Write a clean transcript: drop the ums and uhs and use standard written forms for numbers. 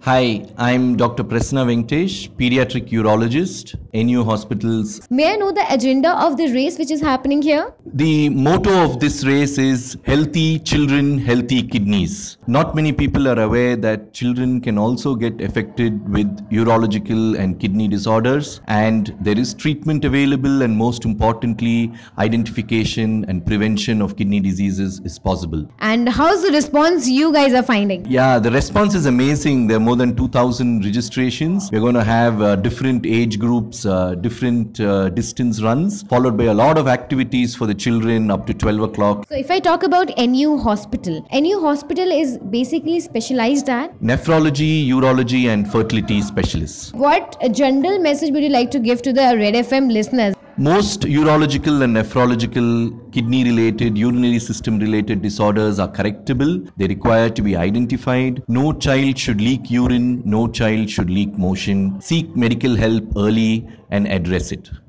Hi, I'm Dr. Prasanna Venkatesh, pediatric urologist, NU Hospitals. May I know the agenda of the race which is happening here? The motto of this race is healthy children, healthy kidneys. Not many people are aware that children can also get affected with urological and kidney disorders, and there is treatment available, and most importantly, identification and prevention of kidney diseases is possible. And how's the response you guys are finding? Yeah, the response is amazing. There are more than 2,000 registrations. We're going to have different age groups, different distance runs, followed by a lot of activities for the children up to 12 o'clock. So if I talk about NU Hospital is basically specialized at Nephrology, urology, and fertility specialists. what general message would you like to give to the Red FM listeners? Most urological and nephrological kidney related, urinary system related disorders are correctable. They require to be identified. No child should leak urine, no child should leak motion. Seek medical help early and address it.